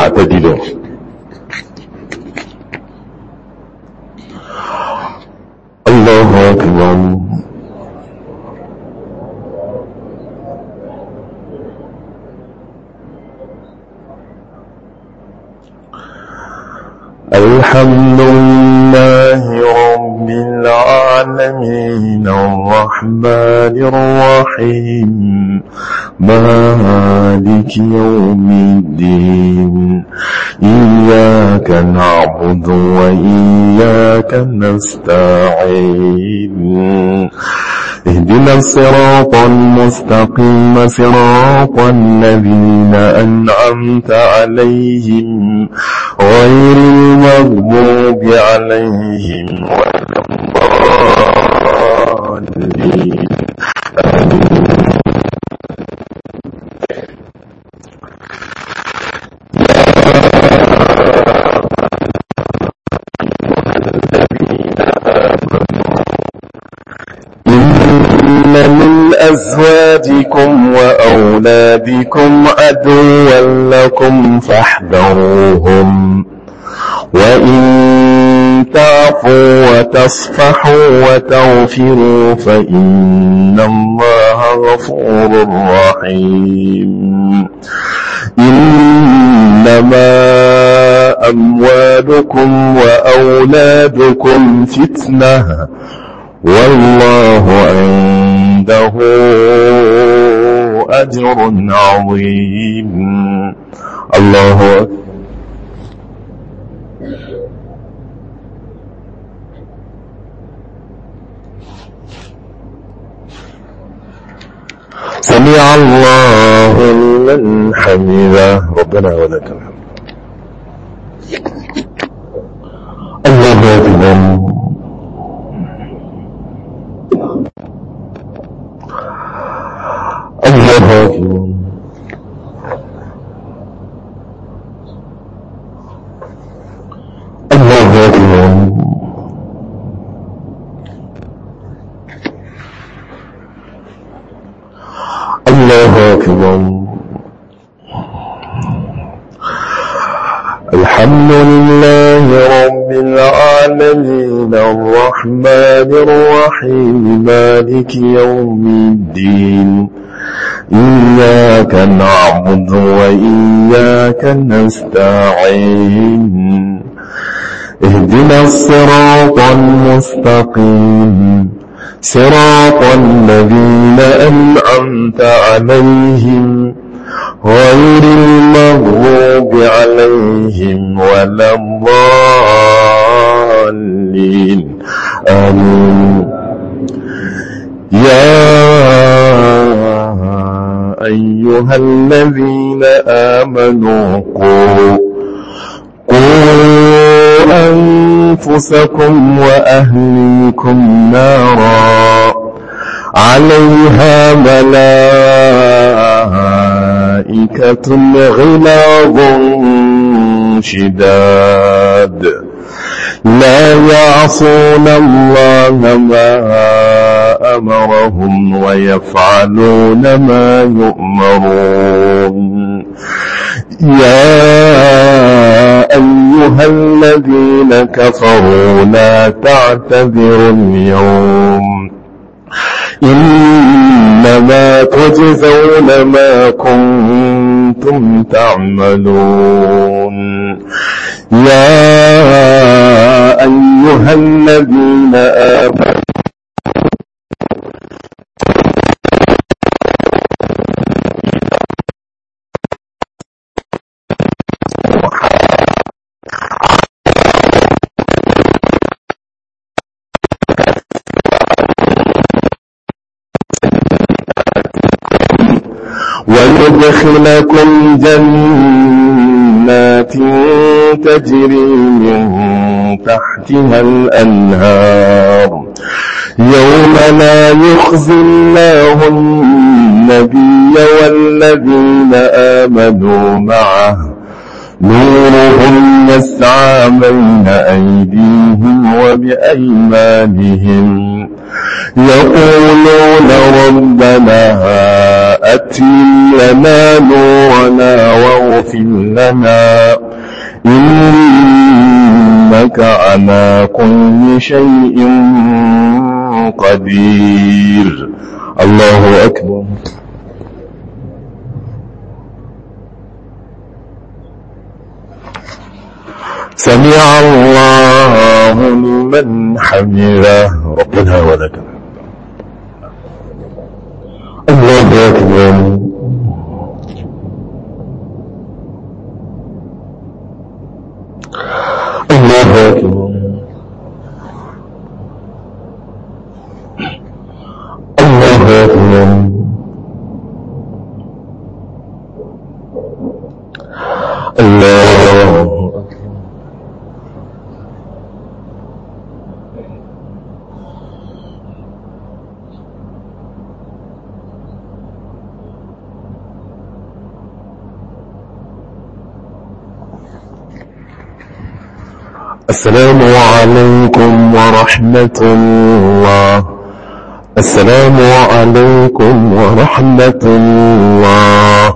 واعتدلوا. الله أكبر. الحمد لله رب العالمين الرحمن الرحيم مالك يوم الدين إياك نعبد وإياك نستعين اهدنا الصراط المستقيم صراط الذين أنعمت عليهم غير المغضوب عليهم ولا الضالين. إن من أزواجكم وأولادكم عدوا لكم فاحذروهم وإن تعفوا وتصفحوا وتغفروا فإن الله غفور رحيم. إنما أموالكم وأولادكم فتنة والله عنده أجر عظيم. الله أكبر. سمع الله لمن حمده ربنا ولك الحمد. الله أكبر. الله أكبر. الله أكبر. الله أكبر. الحمد لله رب العالمين الرحمن الرحيم مالك يوم الدين إياك نعبد وإياك نستعين اهدنا الصراط المستقيم صراط الذين أنعمت عليهم غير المغضوب عليهم ولا الضالين. آمين. يا أيها الذين آمنوا قوا أنفسكم وأهليكم نارا عليها ملائكة غلاظ شداد لا يعصون الله ما أمرهم ويفعلون ما يؤمرون. يا أيها الذين كفروا لا تعتذروا اليوم إنما تجزون ما كنتم تعملون. يا أيها الذين آمنوا ويدخلكم جنات تجري من تحتها الأنهار يوم لا يخزي الله النبي والذين آمنوا معه نورهم يسعى بين أيديهم وبأيمانهم يقولون ربنا أتم لنا نورنا واغفر فاغفر لنا إنك على كل شيء قدير. الله أكبر. سمع الله لمن حمده ربنا ولك الله أكبر. الله أكبر. الله أكبر. الله أكبر. السلام عليكم ورحمة الله. السلام عليكم ورحمة الله.